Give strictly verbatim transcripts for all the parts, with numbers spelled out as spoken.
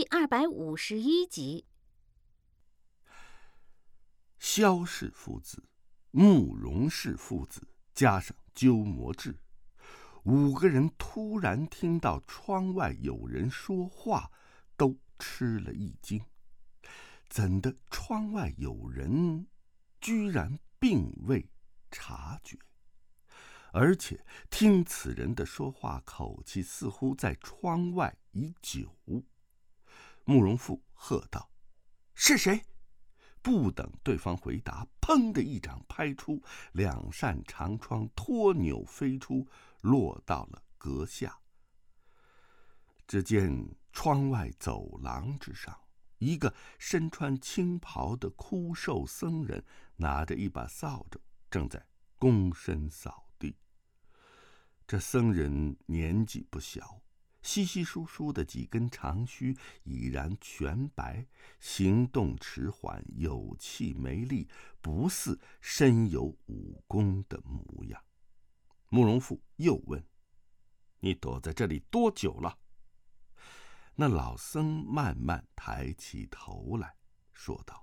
二百五十一集。 萧氏父子、慕容氏父子加上鸠摩智，五个人突然听到窗外有人说话，都吃了一惊。怎的窗外有人居然并未察觉，而且听此人的说话口气似乎在窗外已久。慕容复喝道：“是谁？”不等对方回答，砰的一掌拍出，两扇长窗脱扭飞出，落到了阁下。只见窗外走廊之上，一个身穿青袍的枯瘦僧人拿着一把扫帚，正在躬身扫地。这僧人年纪不小，稀稀疏疏的几根长须已然全白，行动迟缓，有气没力，不似身有武功的模样。慕容复又问：“你躲在这里多久了？”那老僧慢慢抬起头来，说道：“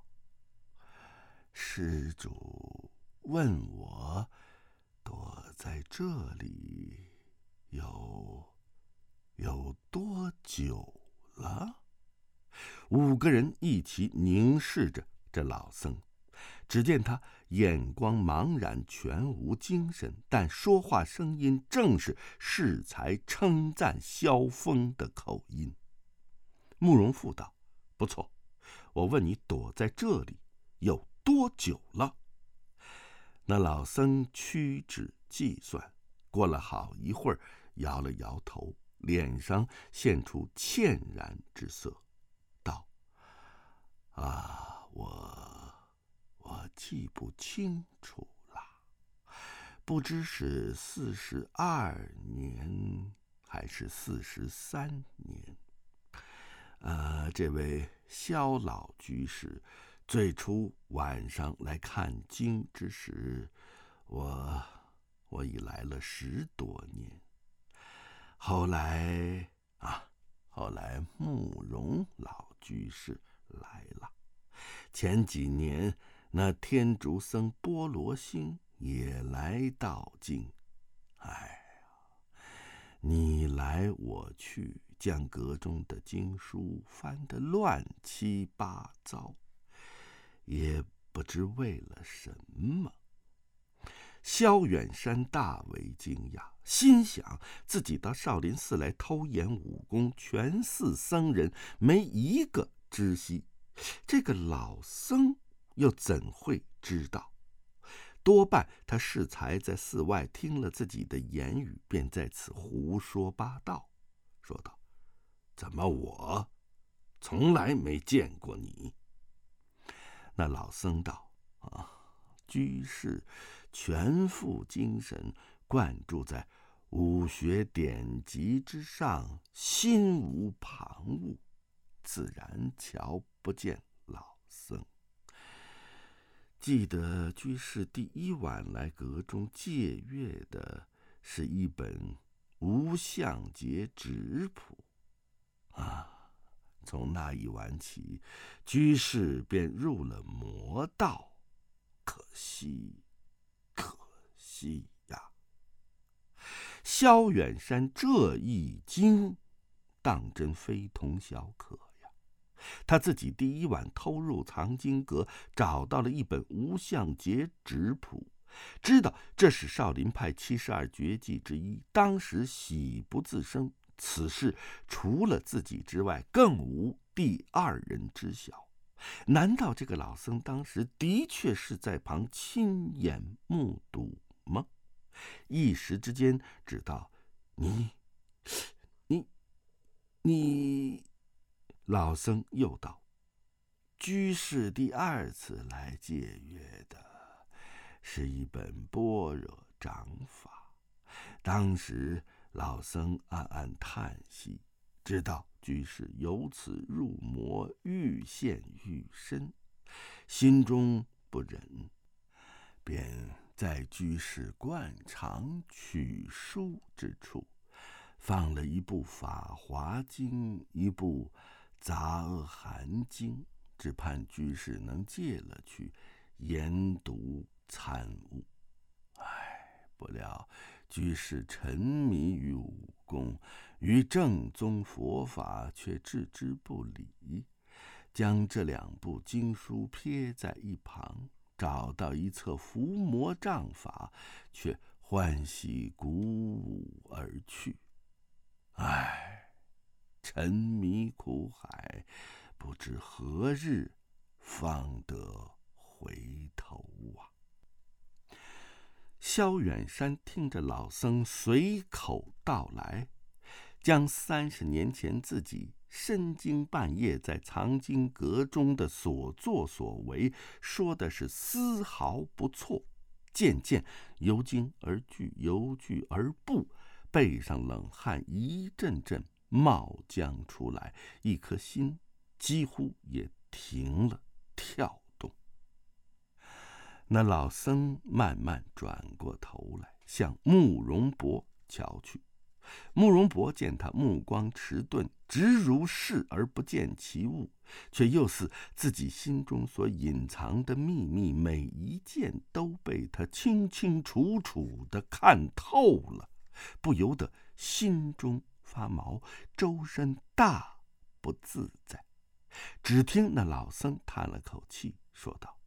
施主问我躲在这里有有多久了？”五个人一起凝视着这老僧，只见他眼光茫然，全无精神，但说话声音正是适才称赞萧峰的口音。慕容复道：“不错，我问你躲在这里有多久了？”那老僧屈指计算，过了好一会儿，摇了摇头，脸上现出歉然之色，道：“啊，我我记不清楚了，不知是四十二年还是四十三年。呃，这位萧老居士最初晚上来看经之时，我我已来了十多年。后来啊，后来慕容老居士来了。前几年那天竺僧波罗星也来道经。哎呀，你来我去，将阁中的经书翻得乱七八糟，也不知为了什么。”萧远山大为惊讶，心想自己到少林寺来偷演武功，全寺僧人没一个知悉，这个老僧又怎会知道？多半他适才在寺外听了自己的言语，便在此胡说八道，说道：“怎么我从来没见过你？”那老僧道：“啊，居士全副精神灌注在武学典籍之上，心无旁骛，自然瞧不见老僧。记得居士第一晚来阁中借阅的是一本无相劫指谱啊，从那一晚起，居士便入了魔道，可惜可惜呀！”萧远山这一惊，当真非同小可呀。他自己第一晚偷入藏经阁，找到了一本无相劫指谱，知道这是少林派七十二绝技之一，当时喜不自胜。此事除了自己之外，更无第二人知晓。难道这个老僧当时的确是在旁亲眼目睹吗？一时之间只道：“你你你……”老僧又道：“居士第二次来借阅的是一本般若掌法，当时老僧暗暗叹息，知道居士由此入魔，愈陷愈深，心中不忍，便在居士惯常取书之处放了一部《法华经》，一部杂阿含经，只盼居士能借了去，研读参悟。唉，不料居士沉迷于武功，于正宗佛法却置之不理，将这两部经书撇在一旁，找到一册伏魔杖法，却欢喜鼓舞而去。唉，沉迷苦海，不知何日方得回头啊！萧远山听着老僧随口道来，将三十年前自己深更半夜在藏经阁中的所作所为说的是丝毫不错，渐渐由惊而惧，由惧而怖，背上冷汗一阵阵冒将出来，一颗心几乎也停了跳动。那老僧慢慢转过头来，向慕容博瞧去。慕容博见他目光迟钝，直如视而不见其物，却又似自己心中所隐藏的秘密，每一件都被他清清楚楚地看透了，不由得心中发毛，周身大不自在。只听那老僧叹了口气，说道：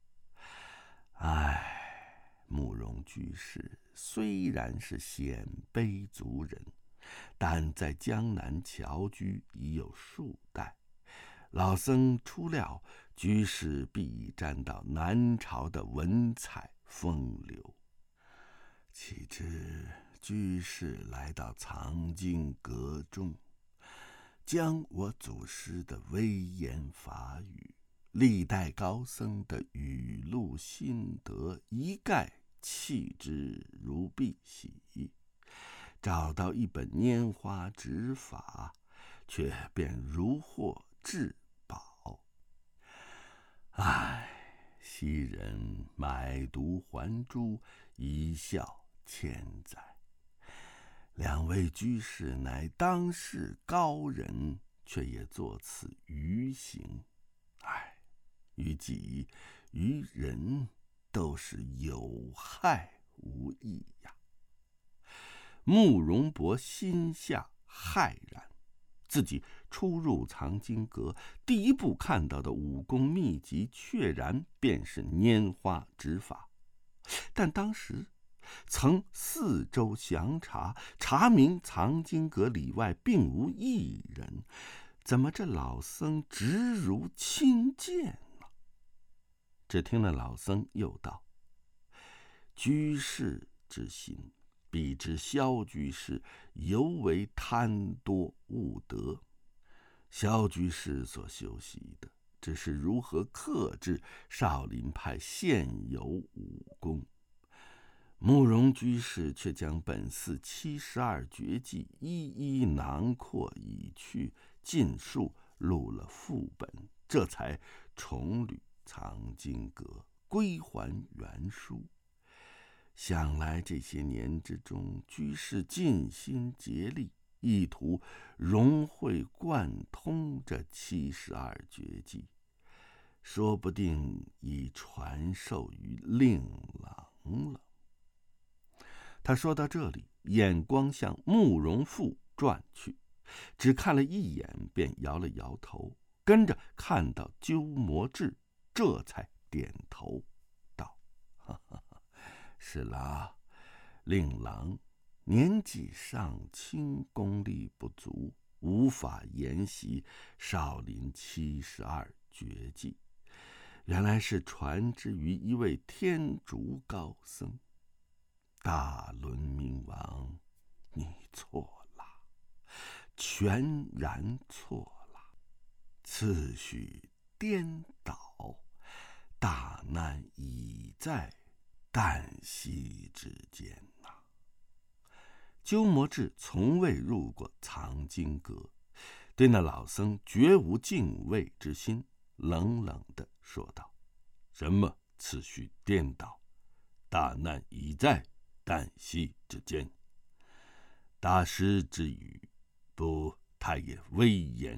唉，慕容居士虽然是鲜卑族人，但在江南侨居已有数代，老僧初料居士必已沾到南朝的文采风流，岂知居士来到藏经阁中，将我祖师的威严法语、历代高僧的语录心得一概弃之如敝屣，找到一本拈花指法，却便如获至宝。唉，昔人买椟还珠，一笑千载。两位居士乃当世高人，却也作此愚行。唉，于己于人都是有害无益呀。慕容博心下骇然，自己初入藏经阁，第一步看到的武功秘籍，确然便是拈花指法。但当时曾四周详查，查明藏经阁里外并无一人，怎么这老僧直如亲见呢？只听那老僧又道：居士之心，比之萧居士尤为贪多误得。萧居士所修习的，只是如何克制少林派现有武功。慕容居士却将本寺七十二绝技一一囊括已去，尽数录了副本，这才重履藏经阁，归还原书。想来这些年之中，居士尽心竭力，意图融会贯通这七十二绝技，说不定已传授于令郎了。他说到这里，眼光向慕容复转去，只看了一眼，便摇了摇头，跟着看到鸠摩智，这才点头道：哈哈，是啦，令郎年纪尚轻，功力不足，无法研习少林七十二绝技，原来是传之于一位天竺高僧。大伦明王，你错了，全然错了，次序颠倒，大难已在旦夕之间呐、啊！鸠摩智从未入过藏经阁，对那老僧绝无敬畏之心，冷冷地说道：什么次序颠倒？大难已在旦夕之间。大师之语，不，他也微言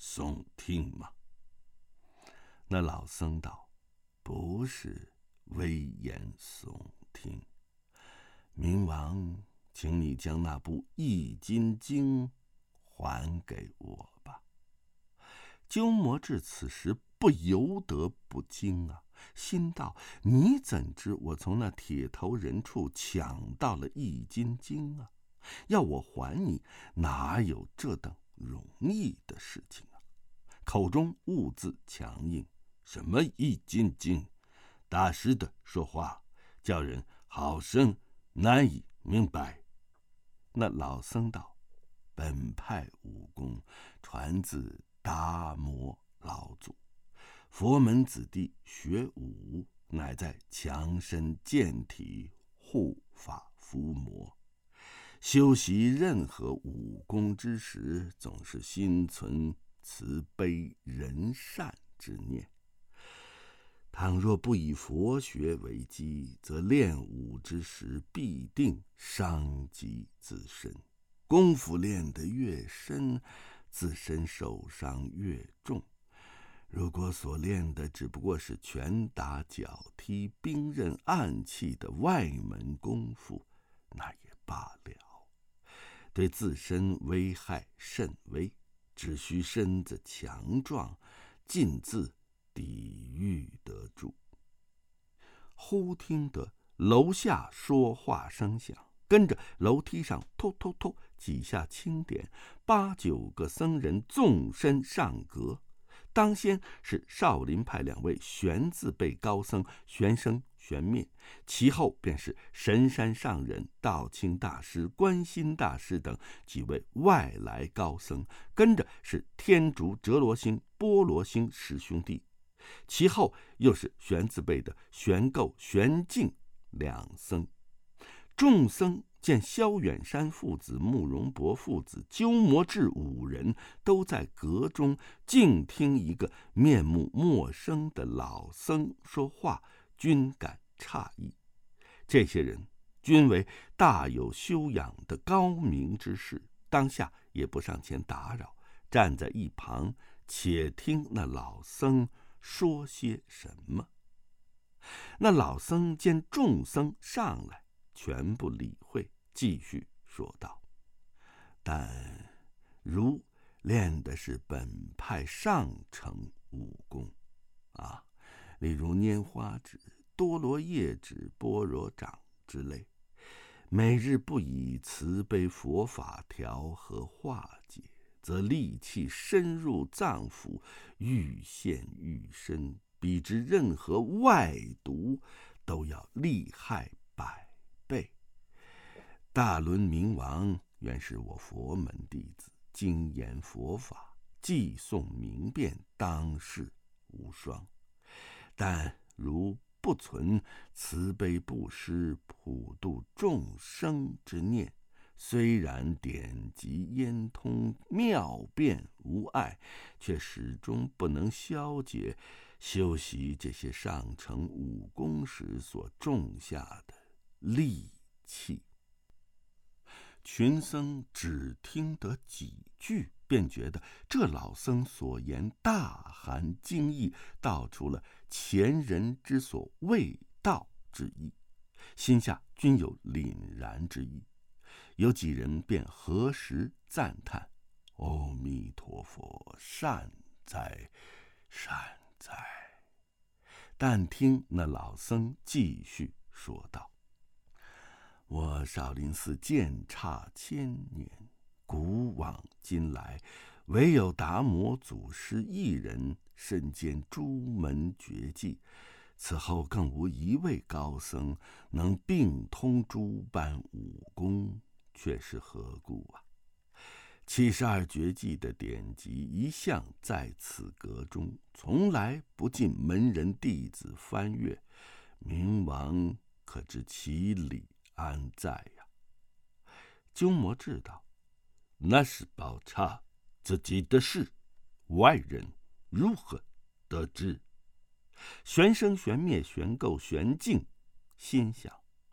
耸听吗？”那老僧道：“不是危言耸听，明王，请你将那部《易筋经》还给我吧。”鸠摩智此时不由得不惊啊，心道：“你怎知我从那铁头人处抢到了《易筋经》啊？要我还你，哪有这等容易的事情啊？”口中兀自强硬：“什么《易筋经》？大师的说话，叫人好生难以明白。”那老僧道：“本派武功传自达摩老祖，佛门子弟学武，乃在强身健体，护法伏魔。修习任何武功之时，总是心存慈悲仁善之念。倘若不以佛学为基，则练武之时必定伤及自身。功夫练得越深，自身受伤越重。如果所练的只不过是拳打脚踢、兵刃暗器的外门功夫，那也罢了，对自身危害甚微，只需身子强壮，尽自抵御得住。”忽听得楼下说话声响，跟着楼梯上突突突几下轻点，八九个僧人纵身上阁。当先是少林派两位玄字辈高僧玄生、玄灭，其后便是神山上人、道清大师、观心大师等几位外来高僧，跟着是天竺哲罗星、波罗星师兄弟，其后又是玄字辈的玄构、玄净两僧。众僧见萧远山父子、慕容博父子、鸠摩智五人都在阁中静听一个面目陌生的老僧说话，均感诧异。这些人均为大有修养的高明之士，当下也不上前打扰，站在一旁且听那老僧说些什么。那老僧见众僧上来，全不理会，继续说道：“但如练的是本派上乘武功啊，例如拈花指、多罗叶指、般若掌之类，每日不以慈悲佛法调和化解，则戾气深入脏腑，愈陷愈深，比之任何外毒都要厉害百倍。大轮明王原是我佛门弟子，精研佛法，寄诵明辨，当世无双。但如不存慈悲布施、普度众生之念，虽然典籍焉通，妙辩无碍，却始终不能消解修习这些上乘武功时所种下的戾气。”群僧只听得几句，便觉得这老僧所言大含经义，道出了前人之所未道之意，心下均有凛然之意。有几人便合时赞叹：“阿弥陀佛，善哉善哉。”但听那老僧继续说道：“我少林寺建刹千年，古往今来，唯有达摩祖师一人身兼诸门绝技，此后更无一位高僧能并通诸般武功，却是何故啊？七十二绝技的典籍一向在此阁中，从来不进门人弟子翻阅，明王可知其理安在呀？”鸠摩智道：“那是宝刹自己的事，外人如何得知？”玄生、玄灭、玄构、玄净心想：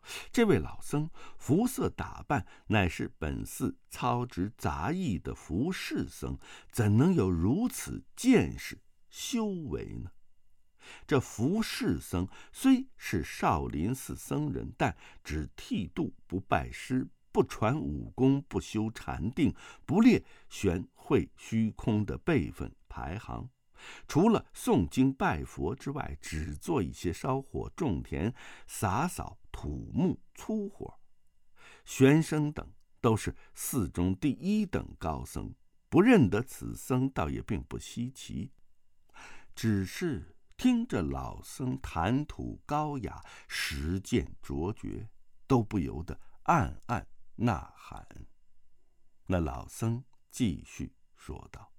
这位老僧服色打扮乃是本寺操持杂役的服侍僧，怎能有如此见识修为呢？这服侍僧虽是少林寺僧人，但只剃度不拜师，不传武功，不修禅定，不列玄会虚空的辈分排行。除了诵经拜佛之外，只做一些烧火种田、洒扫土木粗活。玄生等都是寺中第一等高僧，不认得此僧倒也并不稀奇，只是听着老僧谈吐高雅，实践卓绝，都不由得暗暗呐喊。那老僧继续说道：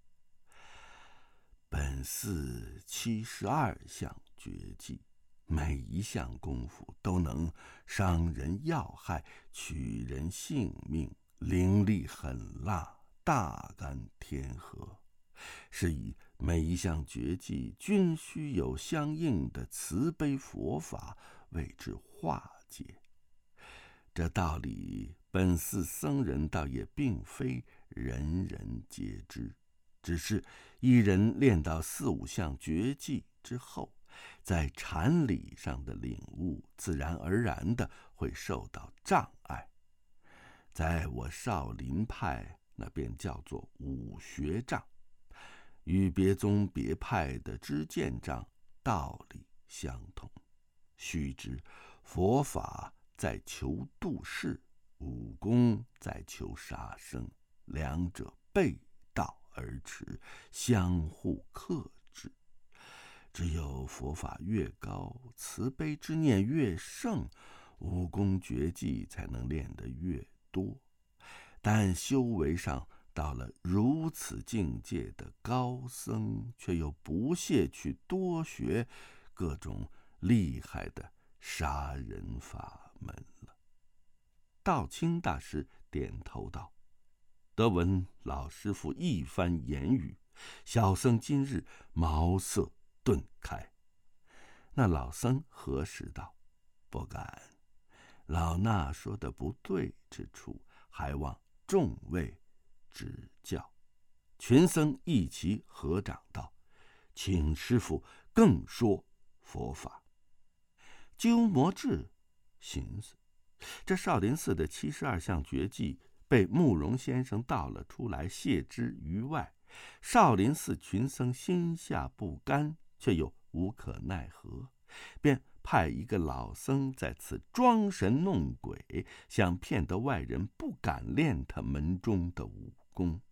本寺七十二项绝技，每一项功夫都能伤人要害，取人性命，凌厉狠辣，大干天和，是以每一项绝技均须有相应的慈悲佛法为之化解。这道理本寺僧人倒也并非人人皆知，只是一人练到四五项绝技之后，在禅理上的领悟自然而然的会受到障碍。在我少林派，那便叫做武学障，与别宗别派的知见障道理相同。须知佛法在求度世，武功在求杀生，两者背道而驰，相互克制。只有佛法越高，慈悲之念越盛，武功绝技才能练得越多。但修为上到了如此境界的高僧，却又不屑去多学各种厉害的杀人法门了。道清大师点头道：得闻老师傅一番言语，小僧今日茅塞顿开。那老僧核实道：不敢，老衲说的不对之处，还望众位指教。群僧一齐合掌道：请师傅更说佛法。鸠摩智寻思，这少林寺的七十二项绝技被慕容先生道了出来，谢之于外。少林寺群僧心下不甘，却又无可奈何，便派一个老僧在此装神弄鬼，想骗得外人不敢练他门中的武功。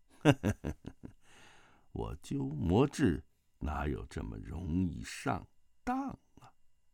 我鸠摩智哪有这么容易上当啊？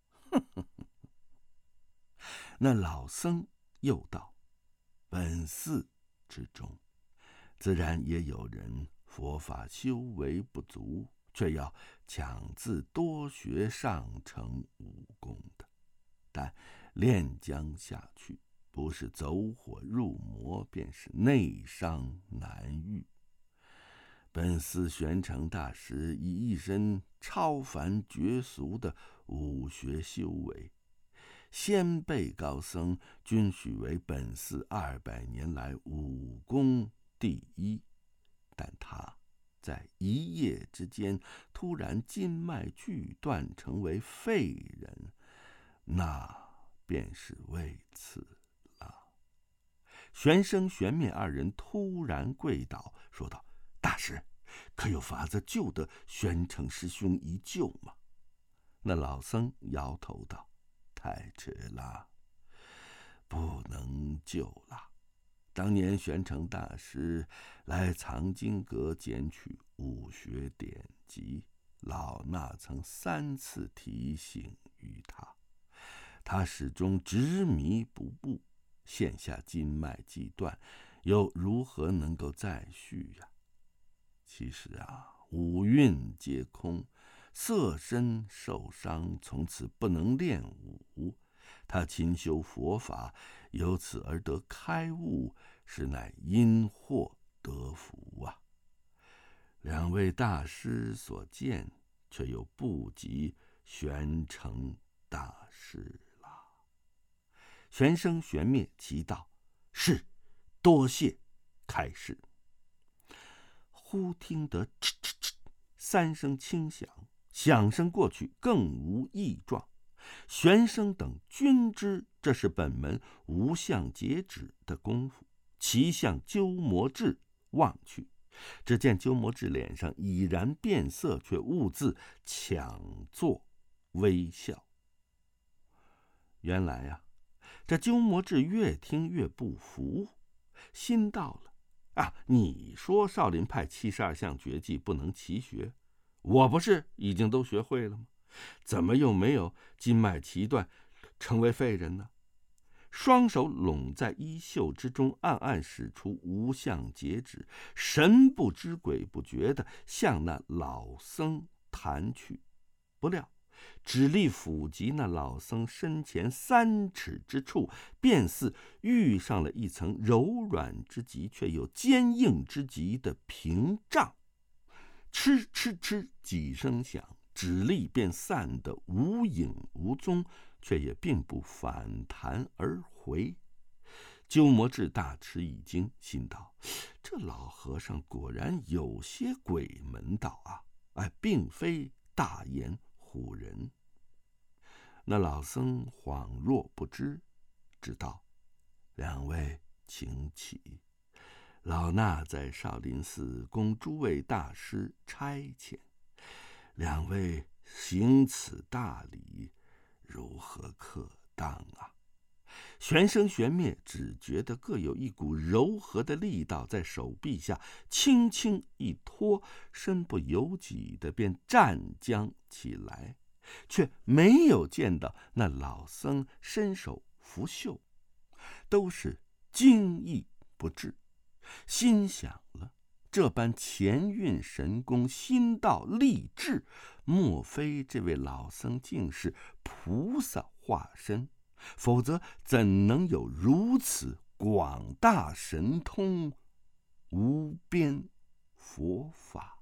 那老僧又道：本寺之中，自然也有人佛法修为不足，却要强自多学上乘武功的，但练将下去，不是走火入魔，便是内伤难愈。本寺玄成大师以一身超凡绝俗的武学修为，先辈高僧均许为本寺二百年来武功第一，但他在一夜之间突然筋脉俱断，成为废人，那便是为此了。玄生、玄面二人突然跪倒，说道：大师，可有法子救得玄成师兄一救吗？那老僧摇头道：太迟了，不能救了。当年玄成大师来藏经阁捡取武学典籍，老衲曾三次提醒于他，他始终执迷不悟，现下筋脉既断，又如何能够再续呀？其实啊，五蕴皆空，色身受伤，从此不能练武。他勤修佛法，由此而得开悟，实乃因祸得福啊！两位大师所见，却又不及玄成大师了。 玄生玄灭齐道：“是，多谢开示。”忽听得哧哧哧三声轻响，响声过去，更无异状。玄生等均知这是本门无相截止的功夫，齐向鸠摩智望去。只见鸠摩智脸上已然变色，却兀自强作微笑。原来啊，这鸠摩智越听越不服，心道了啊，你说少林派七十二项绝技不能齐学，我不是已经都学会了吗？怎么又没有筋脉齐断，成为废人呢？双手拢在衣袖之中，暗暗使出无相截止，神不知鬼不觉地向那老僧弹去。不料指力抚及那老僧身前三尺之处，便似遇上了一层柔软之极却又坚硬之极的屏障。嗤嗤嗤几声响，指力便散得无影无踪，却也并不反弹而回。鸠摩智大吃一惊，心道：这老和尚果然有些鬼门道啊！哎，并非大言唬人。那老僧恍若不知，只道：两位请起，老衲在少林寺供诸位大师差遣，两位行此大礼，如何可当啊？玄生玄灭只觉得各有一股柔和的力道在手臂下轻轻一拖，身不由己的便站将起来，却没有见到那老僧伸手拂袖，都是惊异不至。心想了，这般前运神功，心道立志，莫非这位老僧竟是菩萨化身？否则怎能有如此广大神通、无边佛法？